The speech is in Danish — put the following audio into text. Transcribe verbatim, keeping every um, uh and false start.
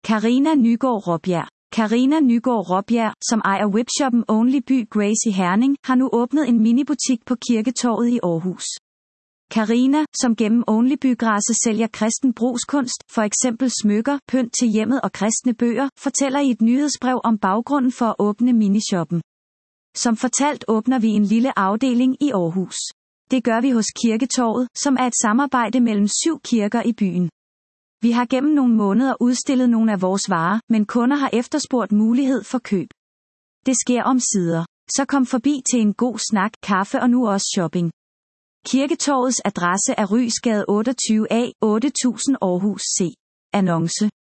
Karina Nygaard Råbjerg. Karina Nygaard Råbjerg, som ejer webshoppen Only By Grace i Herning, har nu åbnet en minibutik på Kirketorvet i Aarhus. Karina, som gennem Only By Grace sælger kristen brugskunst, for eksempel smykker, pynt til hjemmet og kristne bøger, fortæller i et nyhedsbrev om baggrunden for at åbne minishoppen. Som fortalt åbner vi en lille afdeling i Aarhus. Det gør vi hos Kirketorvet, som er et samarbejde mellem syv kirker i byen. Vi har gennem nogle måneder udstillet nogle af vores varer, men kunder har efterspurgt mulighed for køb. Det sker omsider. Så kom forbi til en god snak, kaffe og nu også shopping. Kirketorvets adresse er Rysgade otteogtyve A, otte tusind Aarhus C. Annonce.